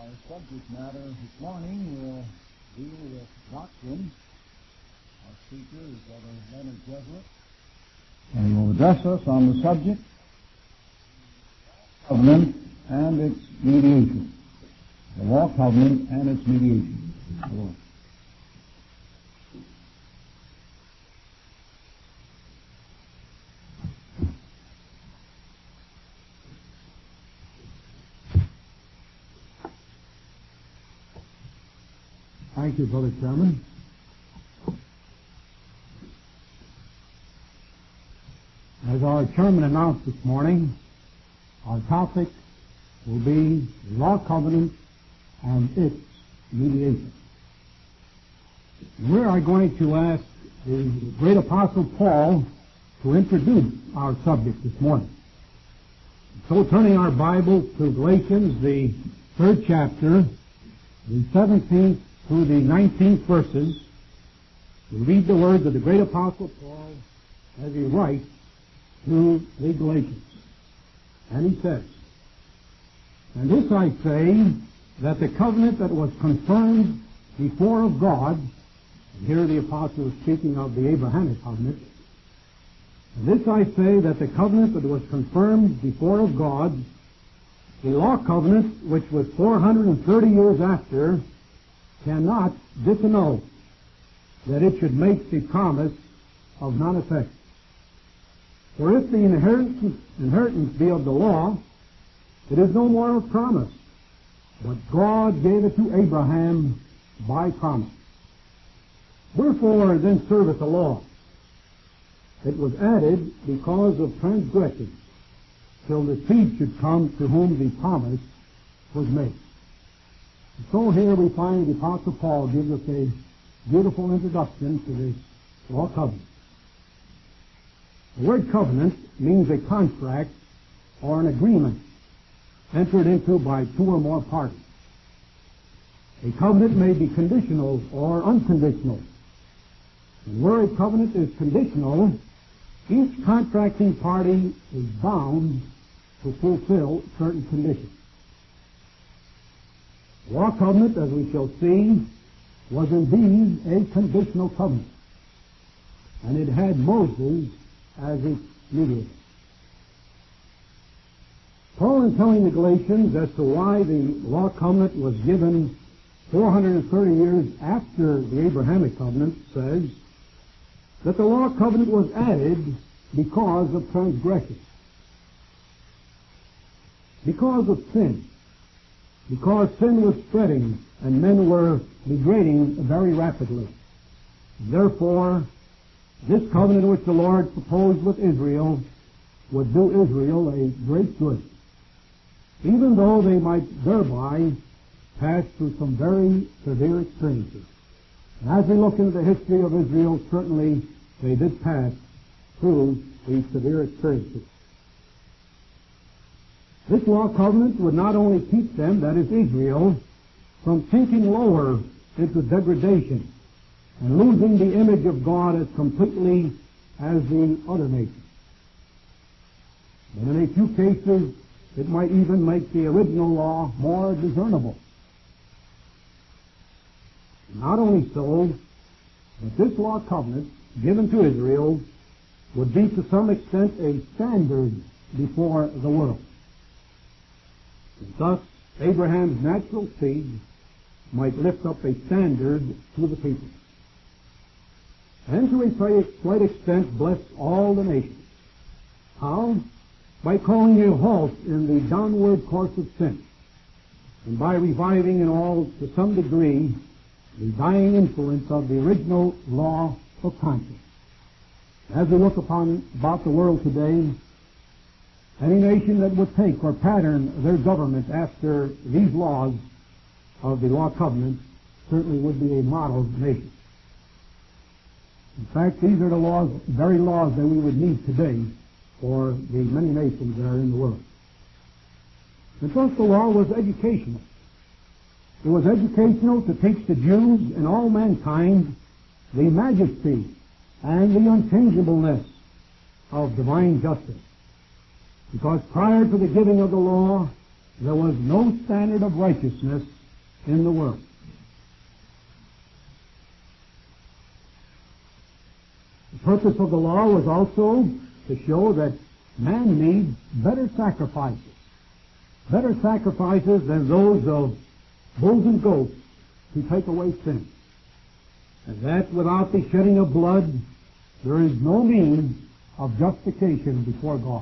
Our subject matter this morning will deal with doctrine. Our speaker is Brother Leonard Jesuit, and he will address us on the subject of covenant and its mediation. The law covenant and its mediation. Lord. Thank you, Brother Chairman. As our chairman announced this morning, our topic will be the law covenant and its mediation. We are going to ask the great apostle Paul to introduce our subject this morning. So turning our Bible to Galatians, the 3rd chapter, the 17th through the 19th verses, we read the words of the great apostle Paul as he writes to the Galatians. And he says, "And this I say, that the covenant that was confirmed before of God," and here the apostle is speaking of the Abrahamic covenant, "and this I say, that the covenant that was confirmed before of God, the law covenant which was 430 years after, cannot disannul, that it should make the promise of none effect. For if the inheritance be of the law, it is no more of promise, but God gave it to Abraham by promise. Wherefore then serveth the law? It was added because of transgression, till the seed should come to whom the promise was made." So here we find the Apostle Paul gives us a beautiful introduction to this law covenant. The word covenant means a contract or an agreement entered into by two or more parties. A covenant may be conditional or unconditional. And where a covenant is conditional, each contracting party is bound to fulfill certain conditions. The law covenant, as we shall see, was indeed a conditional covenant, and it had Moses as its mediator. Paul, in telling the Galatians as to why the law covenant was given 430 years after the Abrahamic covenant, says that the law covenant was added because of transgression, because of sin, because sin was spreading and men were degrading very rapidly. Therefore, this covenant which the Lord proposed with Israel would do Israel a great good, even though they might thereby pass through some very severe experiences. And as we look into the history of Israel, certainly they did pass through these severe experiences. This law covenant would not only keep them, that is Israel, from sinking lower into degradation and losing the image of God as completely as the other nations, but in a few cases it might even make the original law more discernible. Not only so, but this law covenant given to Israel would be to some extent a standard before the world. And thus, Abraham's natural seed might lift up a standard to the people, and to a slight extent bless all the nations. How? By calling a halt in the downward course of sin, and by reviving in all, to some degree, the dying influence of the original law of conscience. As we look about the world today, any nation that would take or pattern their government after these laws of the law covenant certainly would be a model nation. In fact, these are the very laws that we would need today for the many nations that are in the world. And thus the law was educational. It was educational to teach the Jews and all mankind the majesty and the unchangeableness of divine justice. Because prior to the giving of the law, there was no standard of righteousness in the world. The purpose of the law was also to show that man needs better sacrifices than those of bulls and goats to take away sin. And that without the shedding of blood, there is no means of justification before God.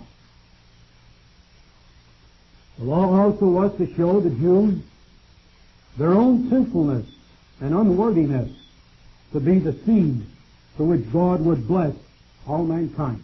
The law also was to show the Jews their own sinfulness and unworthiness to be the seed through which God would bless all mankind.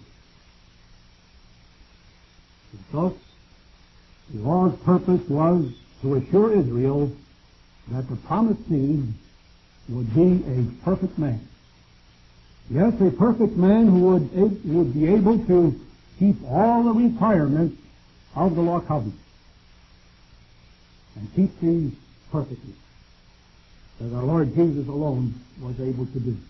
And thus, the law's purpose was to assure Israel that the promised seed would be a perfect man. Yes, a perfect man who would be able to keep all the requirements of the law covenant and keep these perfectly, as our Lord Jesus alone was able to do.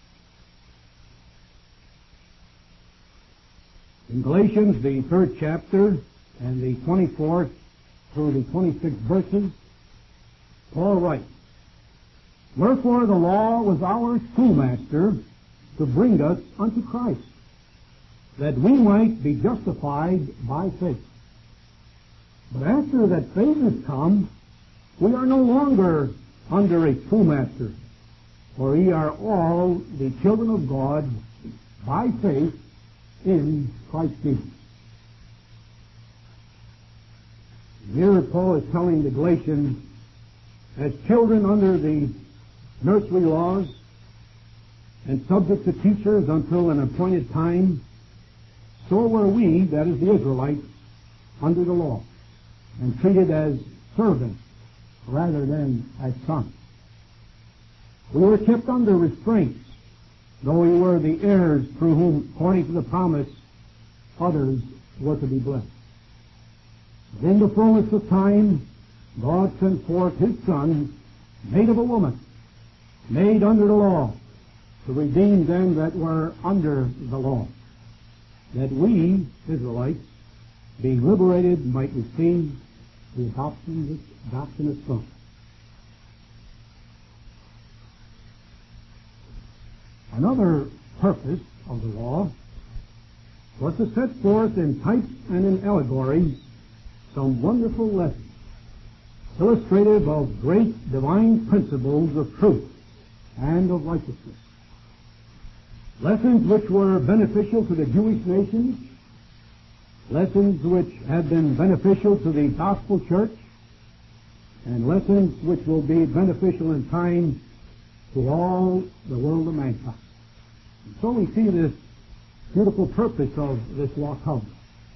In Galatians, the 3rd chapter, and the 24th through the 26th verses, Paul writes, "Wherefore the law was our schoolmaster to bring us unto Christ, that we might be justified by faith. But after that faith is come, we are no longer under a schoolmaster, for ye are all the children of God by faith in Christ Jesus." Here Paul is telling the Galatians, as children under the nursery laws and subject to teachers until an appointed time, so were we, that is the Israelites, under the law, and treated as servants rather than as sons. We were kept under restraints, though we were the heirs through whom, according to the promise, others were to be blessed. But in the fullness of time, God sent forth His Son, made of a woman, made under the law, to redeem them that were under the law, that we, Israelites, being liberated, might receive the adoption of sons. Another purpose of the law was to set forth in types and in allegories some wonderful lessons, illustrative of great divine principles of truth and of righteousness. Lessons which were beneficial to the Jewish nation, lessons which have been beneficial to the gospel church, and lessons which will be beneficial in time to all the world of mankind. And so we see this beautiful purpose of this law covenant.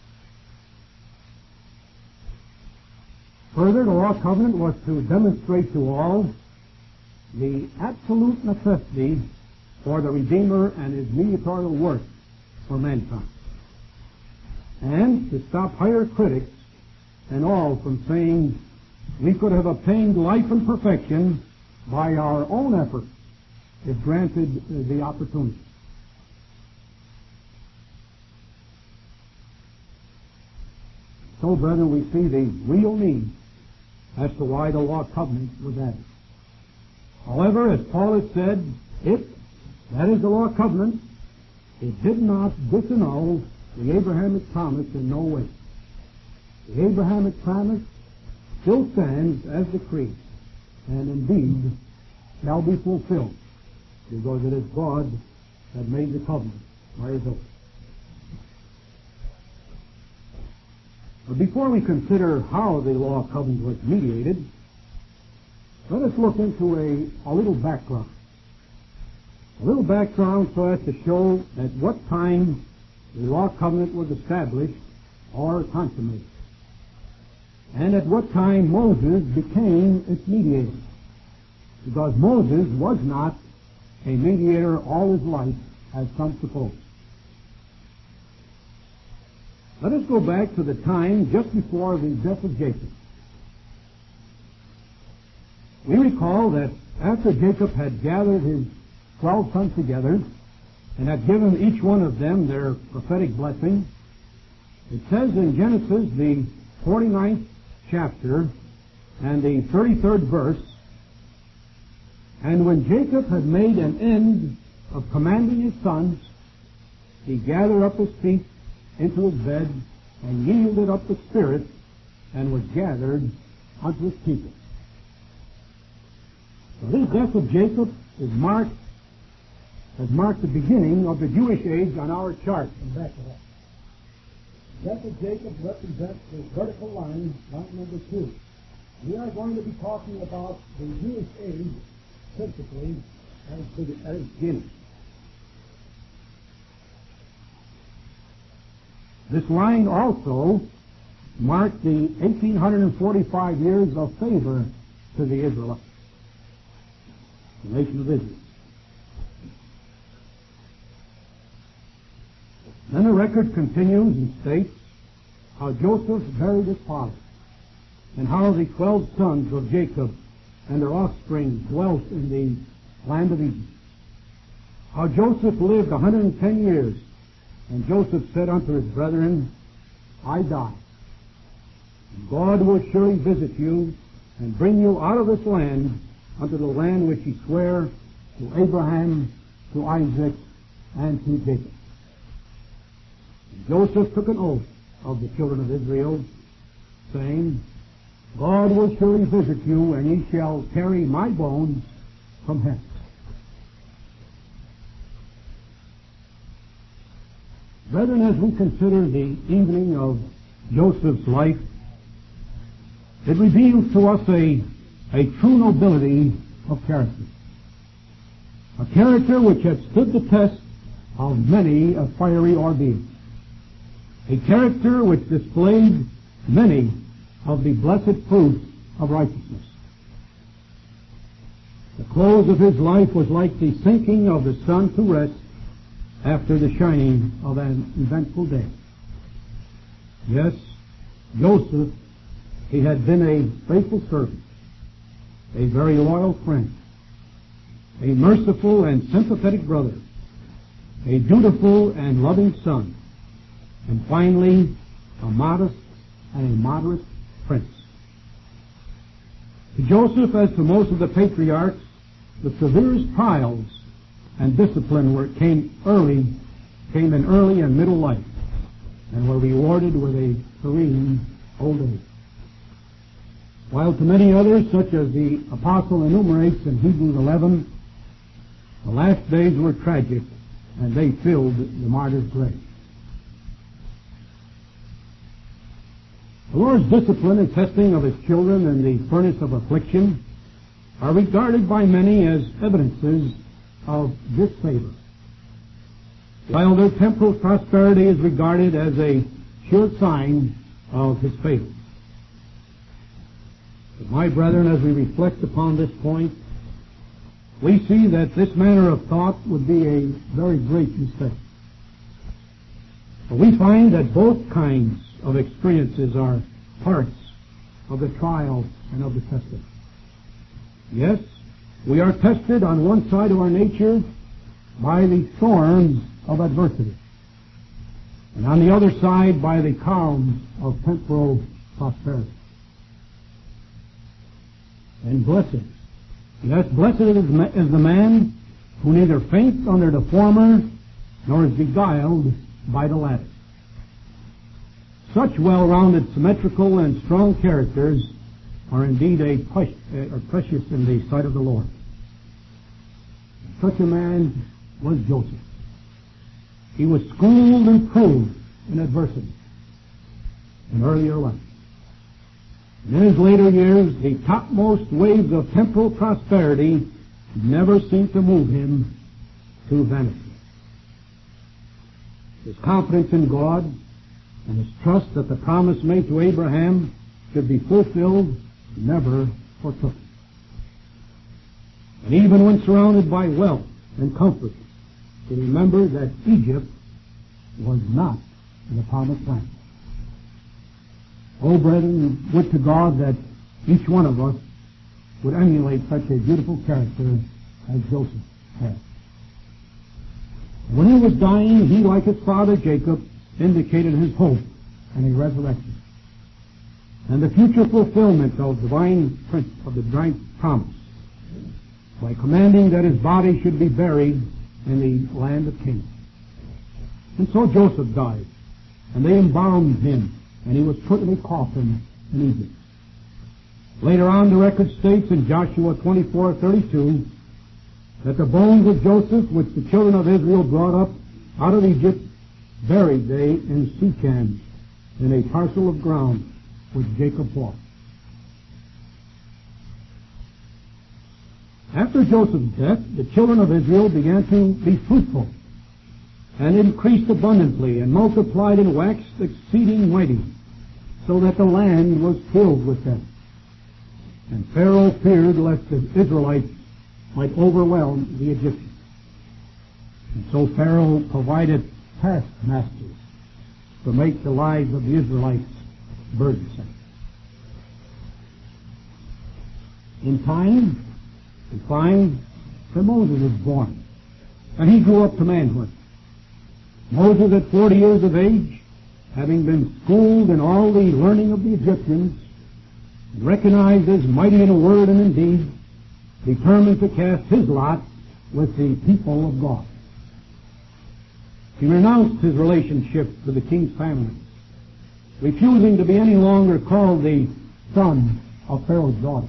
Further, the law covenant was to demonstrate to all the absolute necessity for the Redeemer and His mediatorial work for mankind, and to stop higher critics and all from saying we could have obtained life and perfection by our own efforts if granted the opportunity. So, brethren, we see the real need as to why the law covenant was added. However, as Paul has said, that is the law covenant, it did not disannul the Abrahamic promise in no way. The Abrahamic promise still stands as decreed, and indeed shall be fulfilled, because it is God that made the covenant by His oath. But before we consider how the law covenant was mediated, let us look into a little background. A little background so as to show at what time the law covenant was established or consummated, and at what time Moses became its mediator. Because Moses was not a mediator all his life, as some suppose. Let us go back to the time just before the death of Jacob. We recall that after Jacob had gathered his 12 sons together and had given each one of them their prophetic blessing, it says in Genesis, the 49th chapter and the 33rd verse, And when Jacob had made an end of commanding his sons, he gathered up his feet into his bed and yielded up the spirit and was gathered unto his people. So this death of Jacob has marked the beginning of the Jewish age on our chart in Bethlehem. The death of Jacob represents the vertical line number 2. We are going to be talking about the Jewish age principally at its beginning. This line also marked the 1,845 years of favor to the Israelites, the nation of Israel. Then the record continues and states how Joseph buried his father, and how the 12 sons of Jacob and their offspring dwelt in the land of Egypt. How Joseph lived 110 years, and Joseph said unto his brethren, I die. God will surely visit you and bring you out of this land unto the land which he sware to Abraham, to Isaac, and to Jacob. And Joseph took an oath of the children of Israel, saying, God will surely visit you, and ye shall carry my bones from hence. Brethren, as we consider the evening of Joseph's life, it reveals to us a true nobility of character. A character which had stood the test of many a fiery ordeal. A character which displayed many of the blessed fruits of righteousness. The close of his life was like the sinking of the sun to rest after the shining of an eventful day. Yes, Joseph, he had been a faithful servant, a very loyal friend, a merciful and sympathetic brother, a dutiful and loving son, and finally, a modest and a moderate prince. To Joseph, as to most of the patriarchs, the severest trials and discipline came in early and middle life, and were rewarded with a serene old age. While to many others, such as the apostle enumerates in Hebrews 11, the last days were tragic, and they filled the martyr's grave. The Lord's discipline and testing of his children in the furnace of affliction are regarded by many as evidences of this favor, while their temporal prosperity is regarded as a sure sign of his favor. But my brethren, as we reflect upon this point, we see that this manner of thought would be a very great mistake. For we find that both kinds of experiences are parts of the trial and of the testing. Yes, we are tested on one side of our nature by the storms of adversity, and on the other side by the calms of temporal prosperity. And blessed, yes, blessed is the man who neither faints under the former nor is beguiled by the latter. Such well-rounded, symmetrical, and strong characters are indeed precious in the sight of the Lord. Such a man was Joseph. He was schooled and proved in adversity in earlier life. And in his later years, the topmost waves of temporal prosperity never seemed to move him to vanity. His confidence in God and his trust that the promise made to Abraham should be fulfilled never forsook him. And even when surrounded by wealth and comfort, he remembered that Egypt was not the promised land. Oh, brethren, would to God that each one of us would emulate such a beautiful character as Joseph had. When he was dying, he, like his father Jacob, indicated his hope and a resurrection, and the future fulfillment of the divine promise. by commanding that his body should be buried in the land of Canaan. And so Joseph died, and they embalmed him, and he was put in a coffin in Egypt. Later on, the record states in Joshua 24:32 that the bones of Joseph, which the children of Israel brought up out of Egypt, buried they in Shechem, in a parcel of ground which Jacob bought. After Joseph's death, the children of Israel began to be fruitful, and increased abundantly, and multiplied and waxed exceeding mighty, so that the land was filled with them. And Pharaoh feared lest the Israelites might overwhelm the Egyptians. And so Pharaoh provided taskmasters to make the lives of the Israelites burdensome. In time, we find that Moses was born, and he grew up to manhood. Moses, at 40 years of age, having been schooled in all the learning of the Egyptians, recognized as mighty in word and in deed, determined to cast his lot with the people of God. He renounced his relationship to the king's family, refusing to be any longer called the son of Pharaoh's daughter.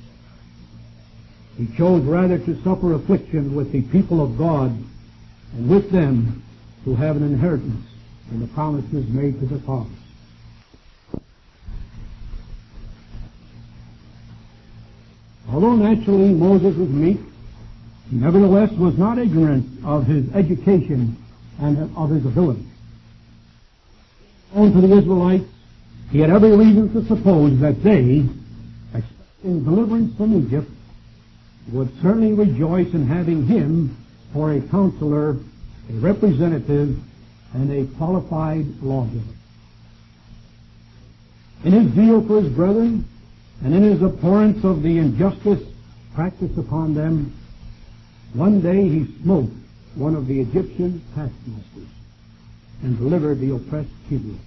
He chose rather to suffer affliction with the people of God, and with them to have an inheritance in the promises made to the fathers. Although naturally Moses was meek, he nevertheless was not ignorant of his education and of his ability. Known to the Israelites, he had every reason to suppose that they, expecting deliverance from Egypt, would certainly rejoice in having him for a counselor, a representative, and a qualified lawgiver. In his zeal for his brethren, and in his abhorrence of the injustice practiced upon them, one day he smote one of the Egyptian taskmasters and delivered the oppressed Hebrews.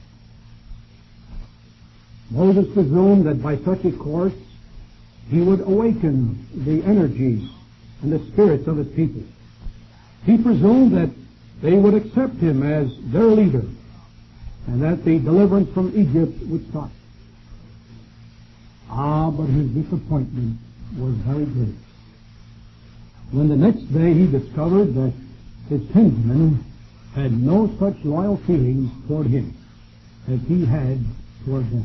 Moses presumed that by such a course he would awaken the energies and the spirits of his people. He presumed that they would accept him as their leader, and that the deliverance from Egypt would start. But his disappointment was very great when the next day he discovered that his kinsmen had no such loyal feelings toward him as he had toward them.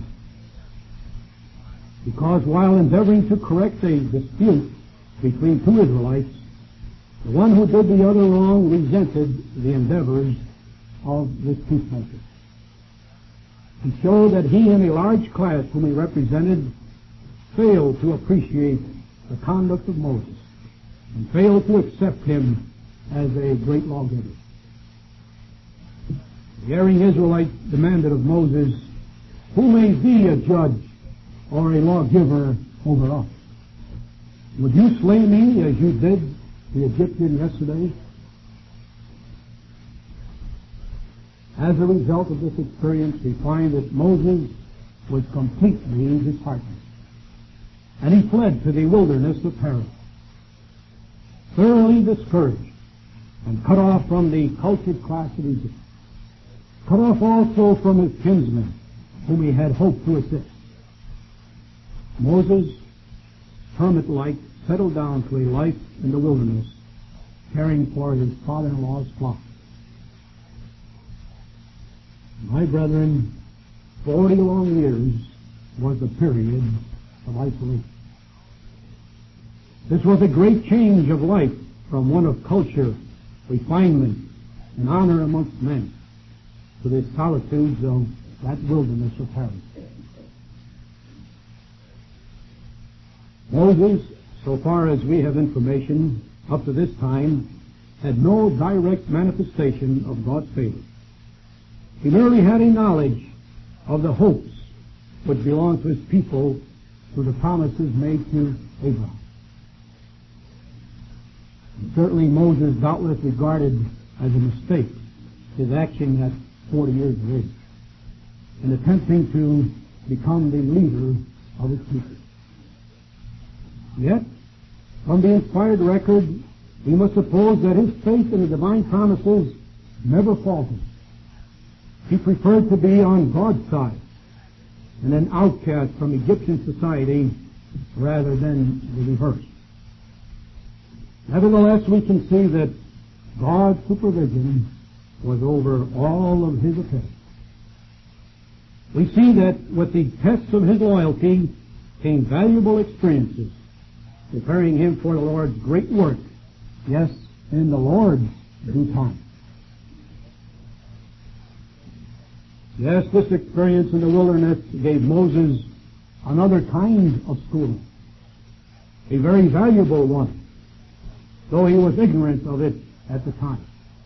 Because while endeavoring to correct a dispute between two Israelites, the one who did the other wrong resented the endeavors of this peacemaker. He showed that he and a large class whom he represented failed to appreciate the conduct of Moses and failed to accept him as a great lawgiver. The erring Israelites demanded of Moses, "Who made thee a judge or a lawgiver over us? Would you slay me as you did the Egyptian yesterday?" As a result of this experience, we find that Moses was completely disheartened, and he fled to the wilderness of Paran, thoroughly discouraged and cut off from the cultured class of Egypt, cut off also from his kinsmen whom he had hoped to assist. Moses, hermit-like, settled down to a life in the wilderness, caring for his father-in-law's flock. My brethren, 40 long years was the period of isolation. This was a great change of life from one of culture, refinement, and honor amongst men to the solitudes of that wilderness of Paran. Moses, so far as we have information up to this time, had no direct manifestation of God's favor. He merely had a knowledge of the hopes which belonged to his people through the promises made to Abraham. And certainly Moses doubtless regarded as a mistake his action at 40 years of age in attempting to become the leader of his people. Yet, From the inspired record, we must suppose that his faith in the divine promises never faltered. He preferred to be on God's side and an outcast from Egyptian society rather than the reverse. Nevertheless, we can see that God's supervision was over all of his affairs. We see that with the tests of his loyalty came valuable experiences, preparing him for the Lord's great work, yes, in the Lord's due time. Yes, this experience in the wilderness gave Moses another kind of schooling, a very valuable one, though he was ignorant of it at the time.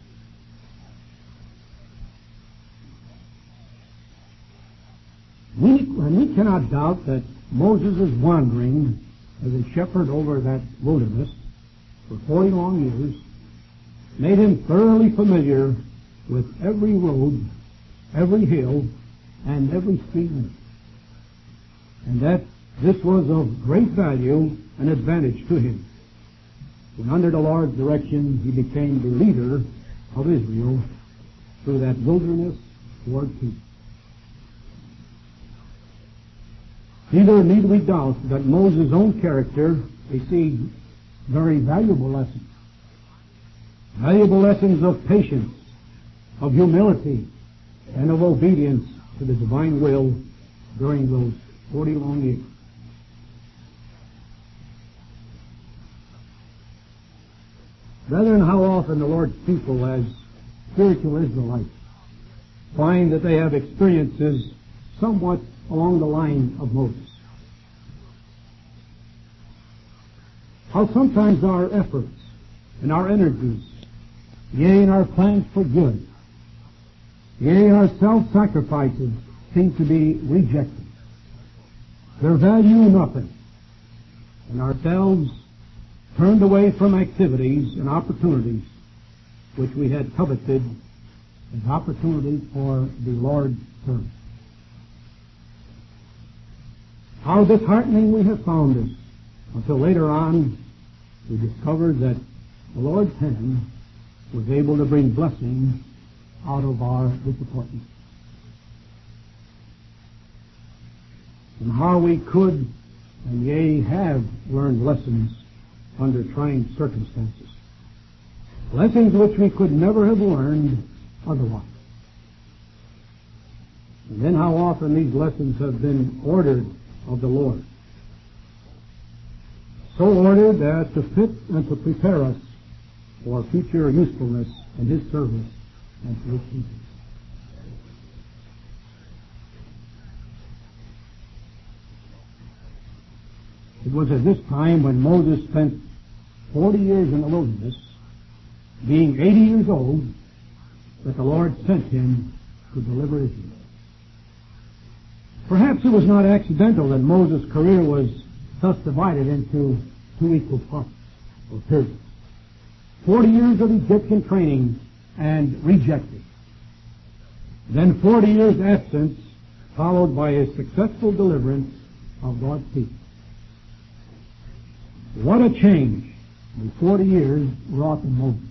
We cannot doubt that Moses' wandering as a shepherd over that wilderness for 40 long years made him thoroughly familiar with every road, every hill, and every stream, and that this was of great value and advantage to him. When under the Lord's direction he became the leader of Israel through that wilderness toward peace. Neither need we doubt that Moses' own character received very valuable lessons. Valuable lessons of patience, of humility, and of obedience to the divine will during those 40 long years. Brethren, how often the Lord's people as spiritual Israelites find that they have experiences somewhat along the line of Moses. How sometimes our efforts and our energies, yea, and our plans for good, yea, our self-sacrifices seem to be rejected. Their value nothing, and ourselves turned away from activities and opportunities which we had coveted as opportunities for the Lord's service. How disheartening we have found this, until later on we discovered that the Lord's hand was able to bring blessing out of our disappointment. And how we could, and yea, have learned lessons under trying circumstances. Lessons which we could never have learned otherwise. And then how often these lessons have been ordered of the Lord, so ordered as to fit and to prepare us for future usefulness in His service and for His people. It was at this time when Moses spent 40 years in the wilderness, being 80 years old, that the Lord sent him to deliver Israel. Perhaps it was not accidental that Moses' career was thus divided into two equal parts or periods. 40 years of Egyptian training and rejected. Then 40 years absence, followed by a successful deliverance of God's people. What a change the 40 years wrought in Moses.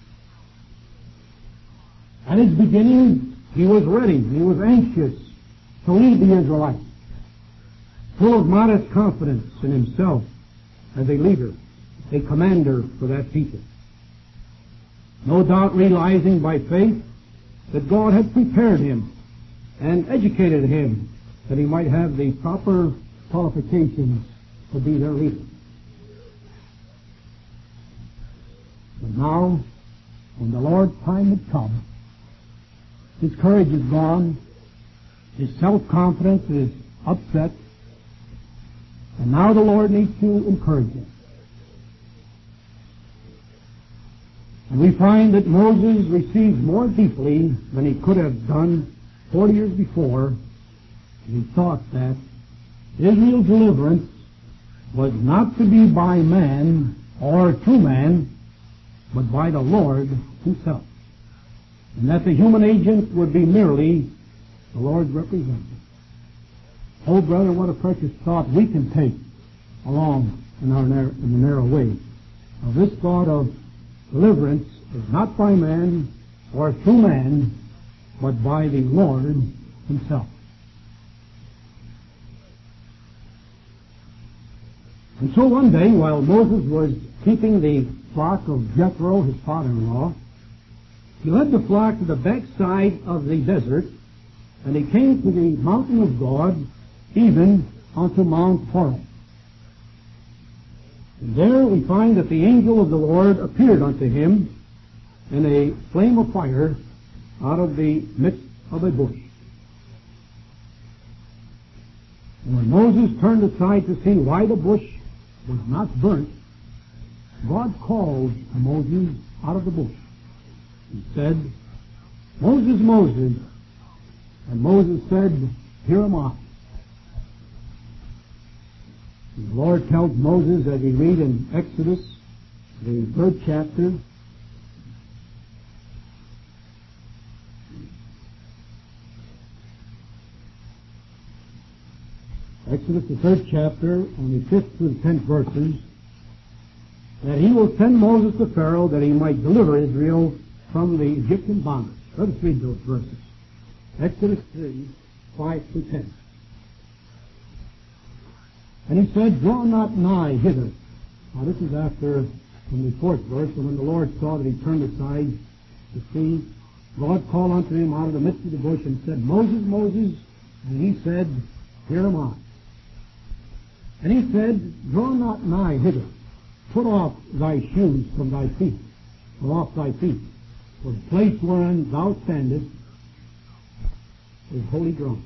At his beginning, he was ready. He was anxious to lead the Israelites, full of modest confidence in himself as a leader, a commander for that people. No doubt realizing by faith that God had prepared him and educated him that he might have the proper qualifications to be their leader. But now, when the Lord's time had come, his courage is gone, his self-confidence is upset, and now the Lord needs to encourage him. And we find that Moses received more deeply than he could have done 40 years before. He thought that Israel's deliverance was not to be by man or through man, but by the Lord himself. And that the human agent would be merely the Lord's representative. Oh, brother, what a precious thought we can take along in the narrow way. Now, this thought of deliverance is not by man or through man, but by the Lord himself. And so one day, while Moses was keeping the flock of Jethro, his father-in-law, he led the flock to the backside of the desert, and he came to the mountain of God, even unto Mount Horeb. And there we find that the angel of the Lord appeared unto him in a flame of fire out of the midst of a bush. And when Moses turned aside to see why the bush was not burnt, God called to Moses out of the bush. He said, "Moses, Moses." And Moses said, "Here am I." The Lord tells Moses, as we read in Exodus, the 3rd chapter, Exodus, the 3rd chapter, on the 5th to the 10th verses, that he will send Moses to Pharaoh that he might deliver Israel from the Egyptian bondage. Let us read those verses. Exodus 3, 5 to 10. And he said, "Draw not nigh hither." Now this is after, from the 4th verse, when the Lord saw that he turned aside to see, God called unto him out of the midst of the bush and said, "Moses, Moses." And he said, "Here am I." And he said, "Draw not nigh hither. Put off thy shoes from thy feet, or off thy feet, for the place wherein thou standest is holy ground.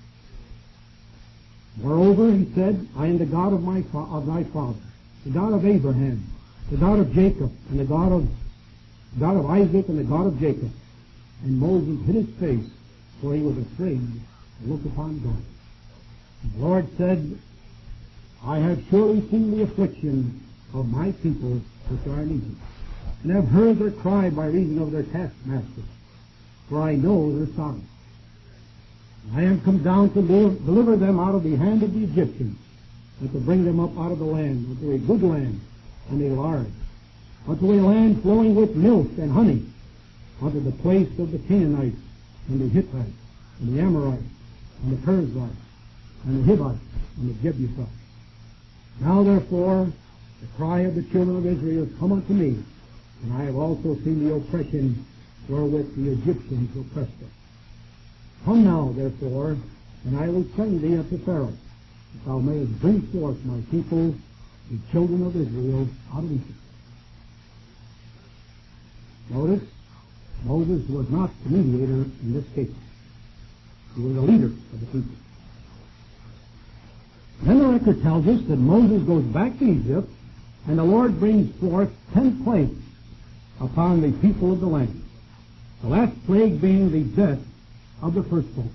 Moreover," he said, "I am the God of thy father, the God of Abraham, the God of Jacob, and the God of Isaac, and the God of Jacob." And Moses hid his face, for he was afraid to look upon God. And the Lord said, "I have surely seen the affliction of my people which are in Egypt, and have heard their cry by reason of their taskmasters, for I know their sorrow. I am come down to deliver them out of the hand of the Egyptians, and to bring them up out of the land, unto a good land, and a large, unto a land flowing with milk and honey, unto the place of the Canaanites, and the Hittites, and the Amorites, and the Perizzites, and the Hivites, and the Jebusites. Now therefore the cry of the children of Israel is come unto me, and I have also seen the oppression wherewith the Egyptians oppressed them. Come now, therefore, and I will send thee unto Pharaoh, that thou mayest bring forth my people, the children of Israel, out of Egypt." Notice, Moses was not the mediator in this case. He was the leader of the people. Then the record tells us that Moses goes back to Egypt, and the Lord brings forth 10 plagues upon the people of the land. The last plague being the death of the firstborn.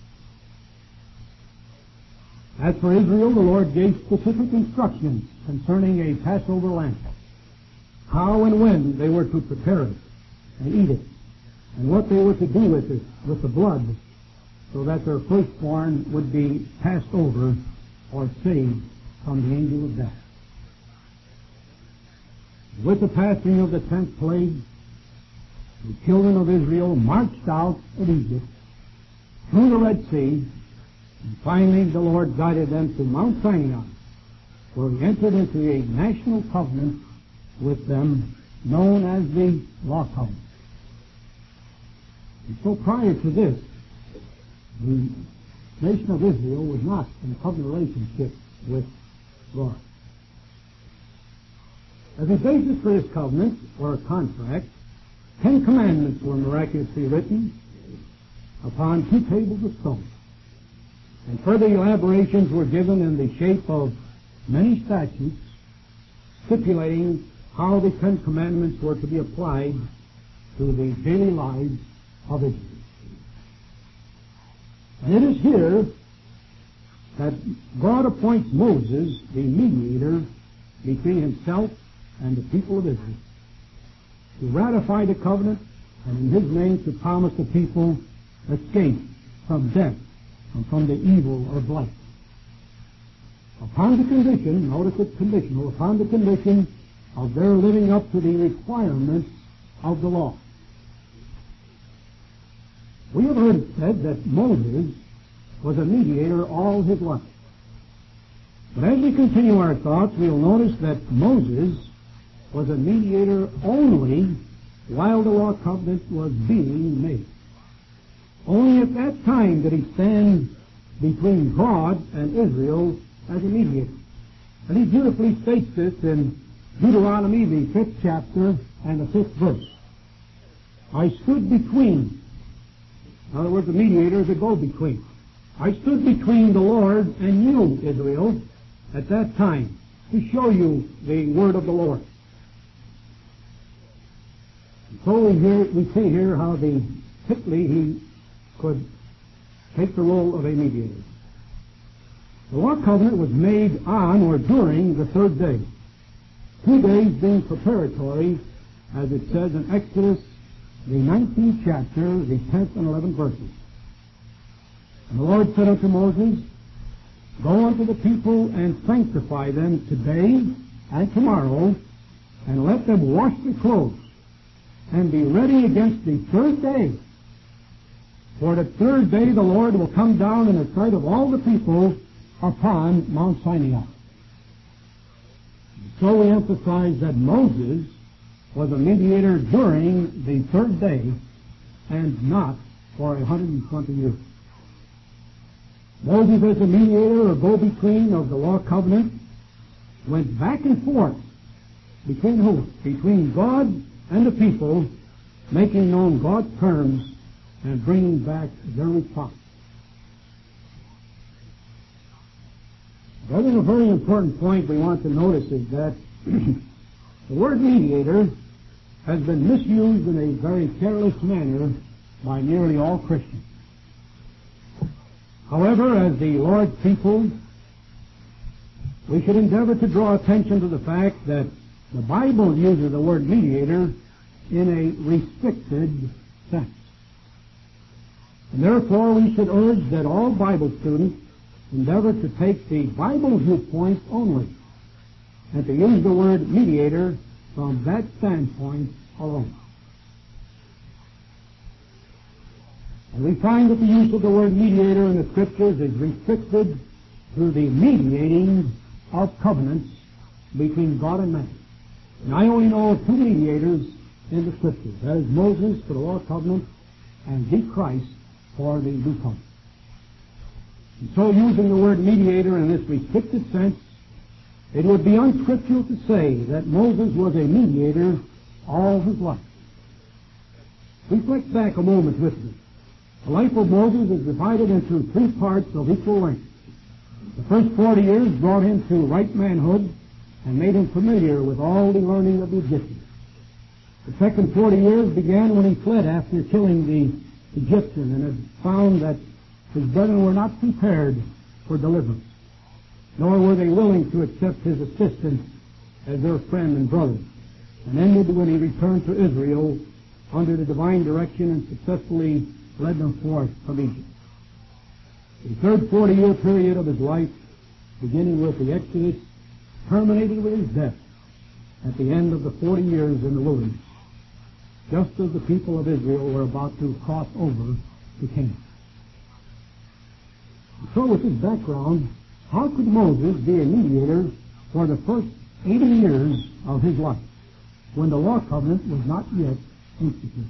As for Israel, the Lord gave specific instructions concerning a Passover lamb, how and when they were to prepare it and eat it, and what they were to do with it, with the blood, so that their firstborn would be passed over or saved from the angel of death. With the passing of the 10th plague, the children of Israel marched out of Egypt through the Red Sea, and finally the Lord guided them to Mount Sinai, where he entered into a national covenant with them known as the Law Covenant. And so prior to this, the nation of Israel was not in a covenant relationship with God. As a basis for this covenant, or a contract, 10 commandments were miraculously written upon 2 tables of stone. And further elaborations were given in the shape of many statutes stipulating how the 10 commandments were to be applied to the daily lives of Israel. And it is here that God appoints Moses the mediator between himself and the people of Israel, to ratify the covenant and in his name to promise the people escape from death and from the evil of life. upon the condition, notice it's conditional, upon the condition of their living up to the requirements of the law. We have heard it said that Moses was a mediator all his life. But as we continue our thoughts, we'll notice that Moses was a mediator only while the law covenant was being made. Only at that time did he stand between God and Israel as a mediator. And he beautifully states this in Deuteronomy, the 5th chapter and the 5th verse. I stood between. In other words, the mediator is a go-between. I stood between the Lord and you, Israel, at that time, to show you the word of the Lord. So we see here how fitly he could take the role of a mediator. The law covenant was made on or during the third day, 2 days being preparatory, as it says in Exodus, the 19th chapter, the 10th and 11th verses. And the Lord said unto Moses, Go unto the people and sanctify them today and tomorrow, and let them wash their clothes, and be ready against the third day. For the third day the Lord will come down in the sight of all the people upon Mount Sinai. So we emphasize that Moses was a mediator during the third day and not for 120 years. Moses, as a mediator or go-between of the law covenant, went back and forth between who? Between God and the people, making known God's terms and bringing back their response. The other very important point we want to notice is that the word mediator has been misused in a very careless manner by nearly all Christians. However, as the Lord's people, we should endeavor to draw attention to the fact that the Bible uses the word mediator in a restricted sense. And therefore, we should urge that all Bible students endeavor to take the Bible viewpoint only, and to use the word mediator from that standpoint alone. And we find that the use of the word mediator in the Scriptures is restricted to the mediating of covenants between God and man. And I only know of 2 mediators in the Scriptures. That is Moses for the law covenant and the Christ for the new covenant. And so, using the word mediator in this restricted sense, it would be unscriptural to say that Moses was a mediator all his life. Reflect back a moment with me. The life of Moses is divided into 3 parts of equal length. The first 40 years brought him to right manhood and made him familiar with all the learning of the Egyptians. The second 40 years began when he fled after killing the Egyptian and had found that his brethren were not prepared for deliverance, nor were they willing to accept his assistance as their friend and brother, and ended when he returned to Israel under the divine direction and successfully led them forth from Egypt. The third 40-year period of his life, beginning with the Exodus, terminated with his death at the end of the 40 years in the wilderness, just as the people of Israel were about to cross over to Canaan. So with this background, how could Moses be a mediator for the first 80 years of his life, when the law covenant was not yet instituted?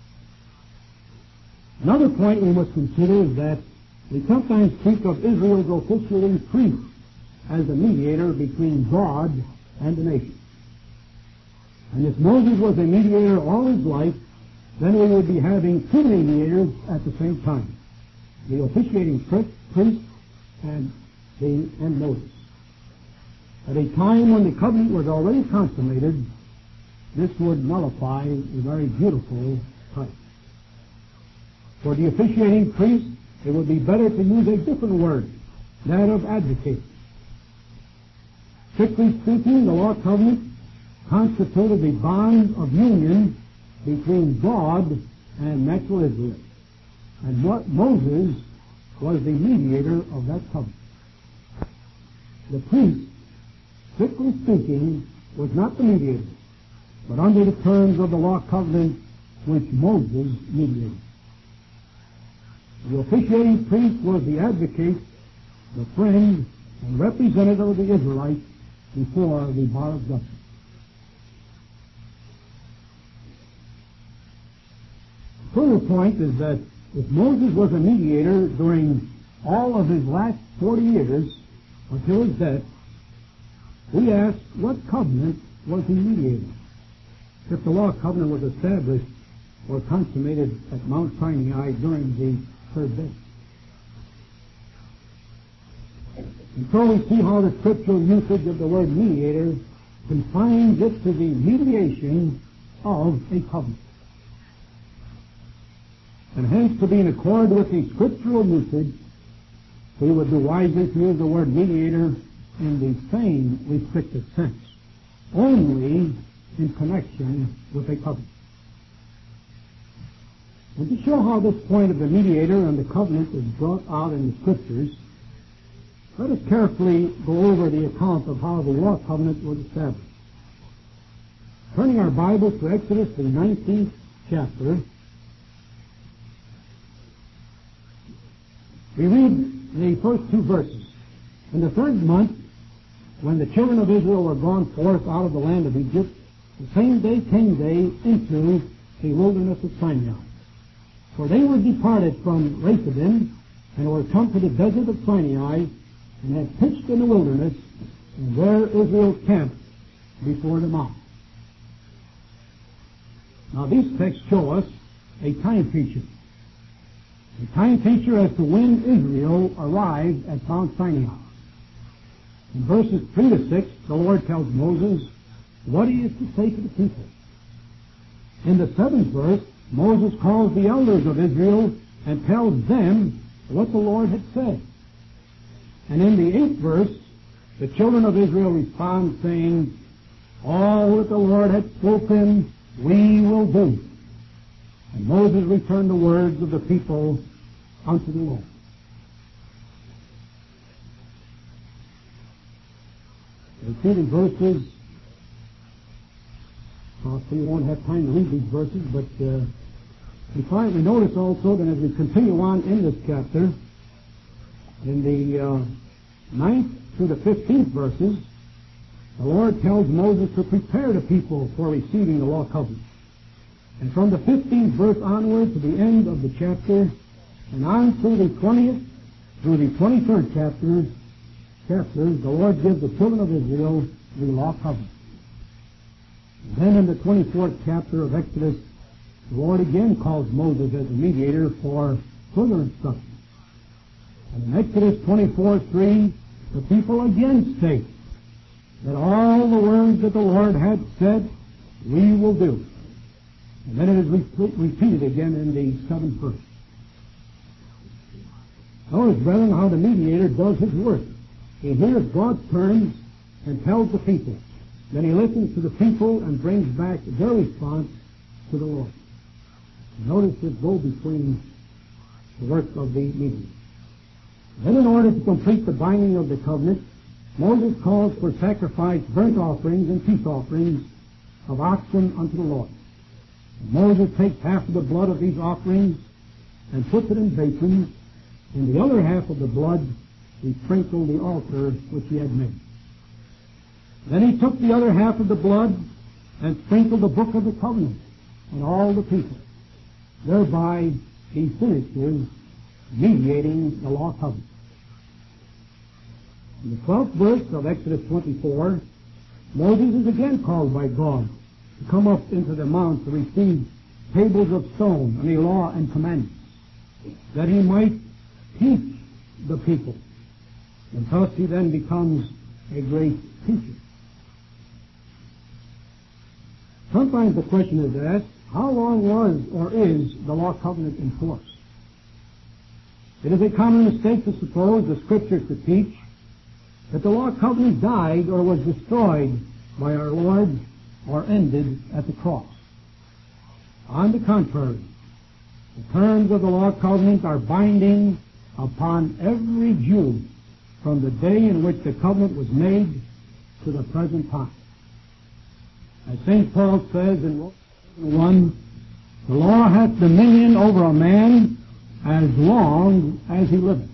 Another point we must consider is that we sometimes speak of Israel's officiating priest as a mediator between God and the nation. And if Moses was a mediator all his life, then we would be having 2 mediators at the same time: the officiating priest and Moses. At a time when the covenant was already consummated, this would nullify a very beautiful type. For the officiating priest, it would be better to use a different word, that of advocate. Strictly speaking, the law covenant constituted the bond of union between God and natural Israel. And Moses was the mediator of that covenant. The priest, strictly speaking, was not the mediator, but under the terms of the law covenant which Moses mediated. The officiating priest was the advocate, the friend, and representative of the Israelites before the bar of justice. The further point is that if Moses was a mediator during all of his last 40 years until his death, we ask, what covenant was he mediating? If the law covenant was established or consummated at Mount Sinai during the third day. And so we see how the scriptural usage of the word mediator confines it to the mediation of a covenant. And hence, to be in accord with the scriptural usage, we would do wisely to use the word mediator in the same restricted sense, only in connection with a covenant. And to show how this point of the mediator and the covenant is brought out in the Scriptures, let us carefully go over the account of how the law covenant was established. Turning our Bibles to Exodus, the 19th chapter, we read the first two verses. In the third month, when the children of Israel were gone forth out of the land of Egypt, the same day came they into the wilderness of Sinai. For they were departed from Rephidim, and were come to the desert of Sinai, and had pitched in the wilderness, and there Israel camped before the mount. Now these texts show us a time feature. A time feature as to when Israel arrived at Mount Sinai. In verses 3 to 6, the Lord tells Moses what he is to say to the people. In the 7th verse, Moses calls the elders of Israel and tells them what the Lord had said. And in the 8th verse, the children of Israel respond saying, all that the Lord had spoken, we will do. And Moses returned the words of the people unto the Lord. The preceding verses, we won't have time to read these verses, but we notice also that as we continue on in this chapter, in the 9th to the 15th verses, the Lord tells Moses to prepare the people for receiving the law covenant. And from the 15th verse onward to the end of the chapter, and on through the 20th through the 23rd chapters, the Lord gives the children of Israel the law covenant. And then in the 24th chapter of Exodus, the Lord again calls Moses as a mediator for further instruction. And in Exodus 24:3, the people again state that all the words that the Lord had said, we will do. And then it is repeated again in the 7th verse. Notice, brethren, how the mediator does his work. He hears God's terms and tells the people. Then he listens to the people and brings back their response to the Lord. Notice this go between the work of the mediator. Then in order to complete the binding of the covenant, Moses calls for sacrifice, burnt offerings, and peace offerings of oxen unto the Lord. And Moses takes half of the blood of these offerings and puts it in basins. In the other half of the blood, he sprinkled the altar which he had made. Then he took the other half of the blood and sprinkled the book of the covenant on all the people. Thereby he finishes mediating the law covenant. In the 12th verse of Exodus 24, Moses is again called by God to come up into the mount to receive tables of stone and a law and commandments, that he might teach the people. And thus he then becomes a great teacher. Sometimes the question is asked, how long was or is the law covenant in force? It is a common mistake to suppose the Scriptures to teach that the law covenant died or was destroyed by our Lord or ended at the cross. On the contrary, the terms of the law covenant are binding upon every Jew from the day in which the covenant was made to the present time. As St. Paul says in Romans 1, the law hath dominion over a man as long as he liveth.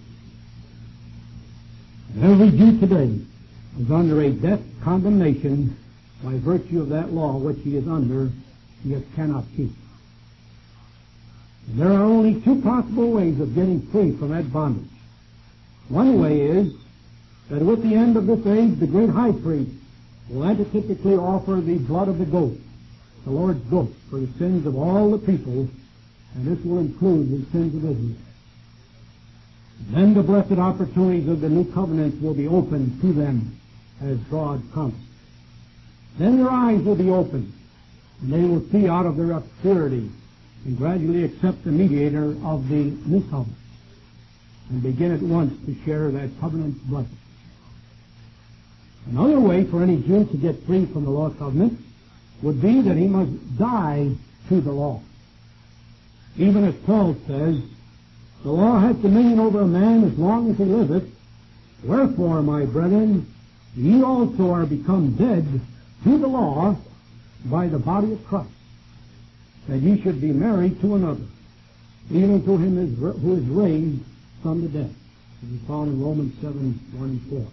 And every Jew today is under a death condemnation by virtue of that law which he is under, yet cannot keep. And there are only two possible ways of getting free from that bondage. One way is that with the end of this age, the great high priest will antitypically offer the blood of the goat, the Lord's goat, for the sins of all the people, and this will include the sins of Israel. Then the blessed opportunities of the new covenant will be opened to them as God promised. Then their eyes will be opened, and they will see out of their obscurity and gradually accept the mediator of the new covenant and begin at once to share that covenant's blessing. Another way for any Jew to get free from the law covenant would be that he must die to the law. Even as Paul says, the law hath dominion over a man as long as he liveth. Wherefore, my brethren, ye also are become dead to the law by the body of Christ, that ye should be married to another, even to him who is raised from the dead. This is found in Romans 7, 1 and 4.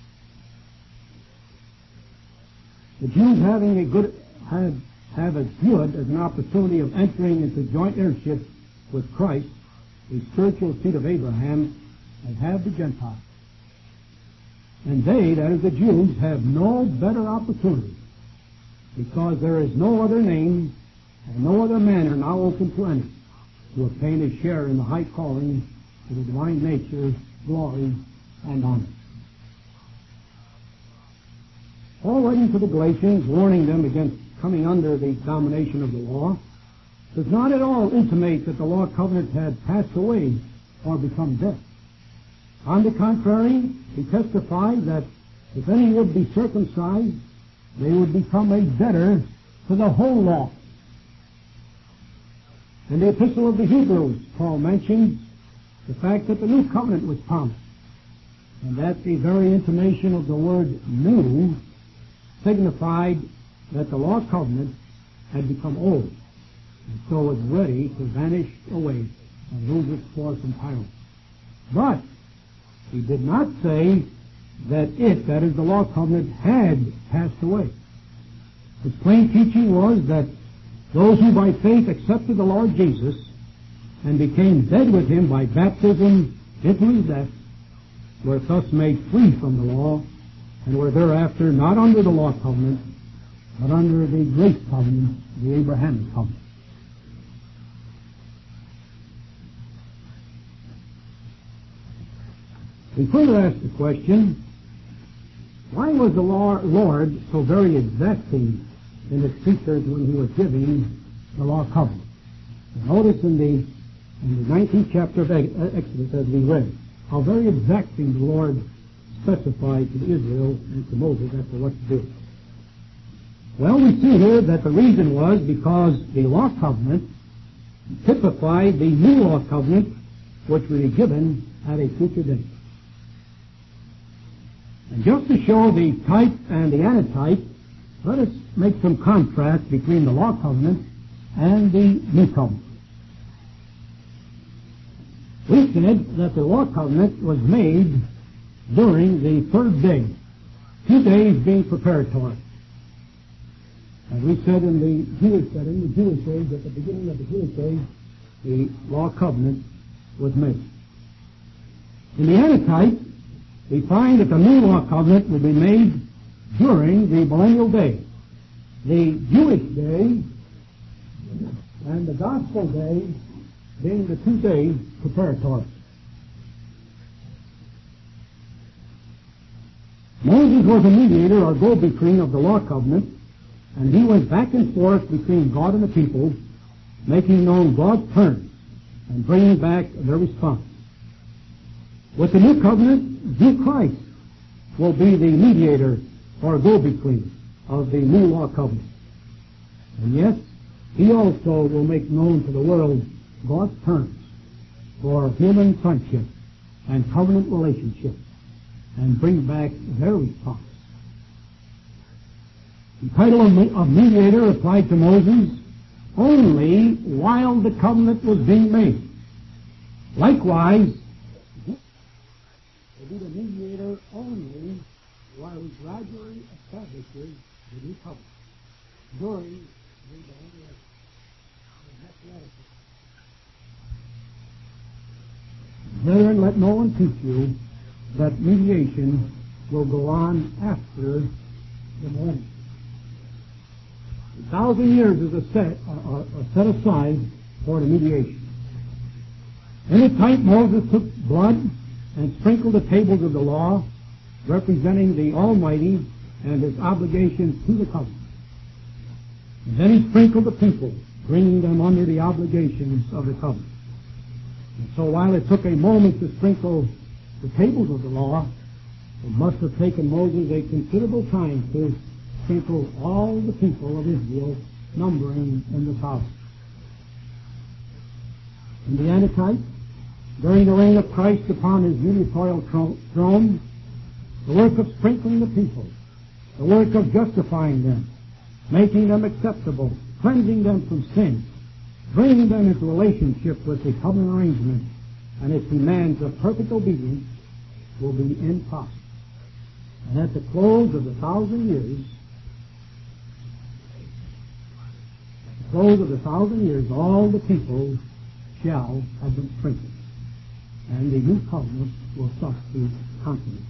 The Jews have as good as an opportunity of entering into joint heirship with Christ, the spiritual seed of Abraham, as have the Gentiles. And they, that is the Jews, have no better opportunity, because there is no other name and no other manner now open to any to obtain a share in the high calling to the divine nature, glory, and honor. Paul, writing to the Galatians, warning them against coming under the domination of the law, does not at all intimate that the law covenant had passed away or become dead. On the contrary, he testified that if any would be circumcised, they would become a debtor to the whole law. In the Epistle of the Hebrews, Paul mentions the fact that the new covenant was promised, and that the very intimation of the word new signified that the law covenant had become old, and so was ready to vanish away and lose its force entirely. But he did not say that it, that is the law covenant, had passed away. His plain teaching was that those who by faith accepted the Lord Jesus and became dead with him by baptism into his death were thus made free from the law and were thereafter not under the law covenant, but under the grace covenant, the Abrahamic covenant. We further ask the question, why was the Lord so very exacting in his creatures when he was giving the law covenant? Notice in the 19th chapter of Exodus, as we read, how very exacting the Lord specified to Israel and to Moses as to what to do. Well, we see here that the reason was because the law covenant typified the new law covenant which would be given at a future date. And just to show the type and the antitype, let us make some contrast between the law covenant and the new covenant. We said that the law covenant was made during the third day, 2 days being preparatory. As we said in the Jewish setting, the Jewish age, at the beginning of the Jewish age, the law covenant was made. In the antitype, we find that the new law covenant will be made during the millennial day, the Jewish day and the gospel day being the 2 days preparatory. Moses was a mediator or go-between of the law covenant, and he went back and forth between God and the people, making known God's terms and bringing back their response. With the new covenant, Jesus Christ will be the mediator or go-between of the new law covenant. And yes, he also will make known to the world God's terms for human friendship and covenant relationship. and bring back their response. The title of mediator applied to Moses only while the covenant was being made. Likewise, will be the mediator only while he gradually establishes the new covenant during the Brethren, let no one teach you that mediation will go on after the millennium. 1,000 years is set aside for the mediation. In the type, Moses took blood and sprinkled the tables of the law, representing the Almighty and his obligations to the covenant. And then he sprinkled the people, bringing them under the obligations of the covenant. And so while it took a moment to sprinkle the tables of the law, it must have taken Moses a considerable time to sprinkle all the people of Israel, numbering in the thousands. In the Antichrist, during the reign of Christ upon his unitorial throne, the work of sprinkling the people, the work of justifying them, making them acceptable, cleansing them from sin, bringing them into relationship with the covenant arrangement and its demands of perfect obedience will be in process. And at the close of the 1,000 years, all the people shall have been sprinkled, and the new covenant will thus be consummated.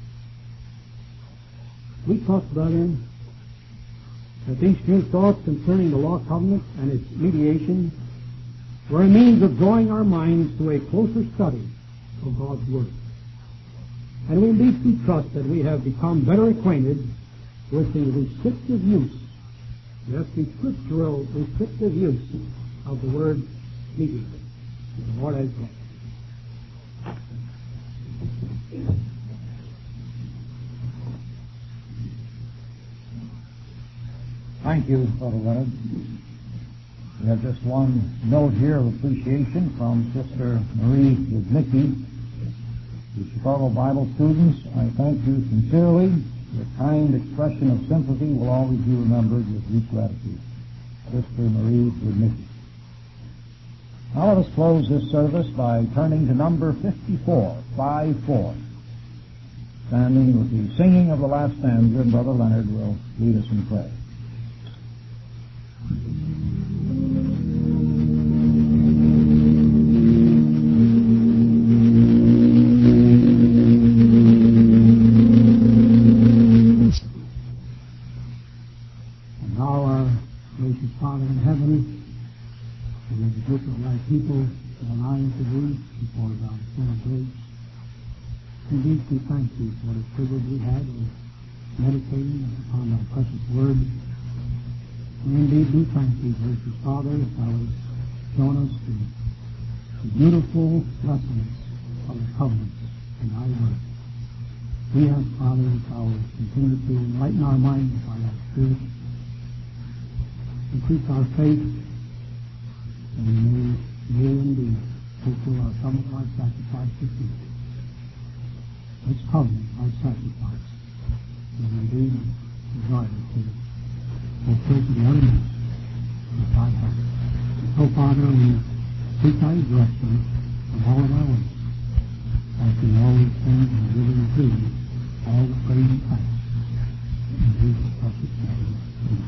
We talked, brethren, that these few thoughts concerning the law covenant and its mediation were a means of drawing our minds to a closer study of God's Word. And we indeed do trust that we have become better acquainted with the restrictive use, yes, the scriptural restrictive use of the word mediator. The Lord has blessed. Thank you, Brother Leonard. We have just one note here of appreciation from Sister Marie Woznicki. The Chicago Bible students, I thank you sincerely. Your kind expression of sympathy will always be remembered with deep gratitude. Sister Marie Woznicki. Now let us close this service by turning to number 54, 5-4. Standing with the singing of the last stanza, and Brother Leonard will lead us in prayer. And now, our gracious Father in heaven, and as a group of thy people draw nigh unto thee before thou throne of grace, indeed we thank thee for the privilege we had of meditating upon thy precious word. And indeed we thank thee, gracious Father, that thou hast shown us the beautiful lessons of the covenants in thy word. We ask, Father, that thou wilt continue to enlighten our minds by thy Spirit, increase our faith, and we may indeed fulfill our covenant by sacrifice to thee. Let's covenant by sacrifice, and indeed desire to fulfill the elements of thy heart. So, Father, we seek thy direction in all of our ways, asking all these things and giving to thee all the praise and thanks. In Jesus' precious name, amen.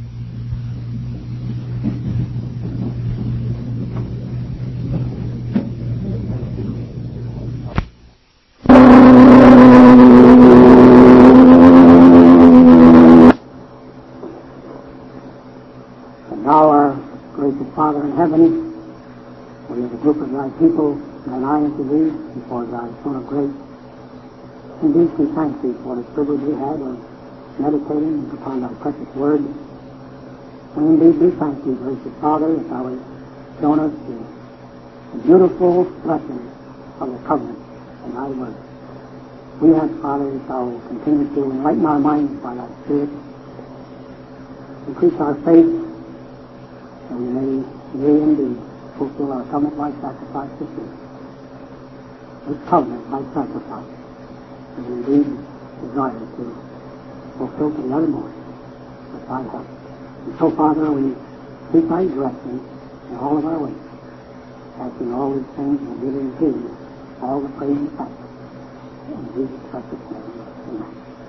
Now, our gracious Father in heaven, we as a group of thy people draw nigh unto thee before thy throne of grace. Indeed, we thank thee for the privilege we had of meditating upon thy precious word. And indeed, we thank thee, gracious Father, that thou hast shown us the beautiful blessings of the covenant in thy word. We ask, Father, that thou will continue to enlighten our minds by thy Spirit, increase our faith, and we may indeed fulfill our covenant by sacrifice to thee. This covenant by sacrifice, and indeed desire to fulfill to the uttermost with thy help. And so, Father, we seek thy direction in all of our ways, asking all these things and giving thee all the praise and thanks. In Jesus Christ's name, amen.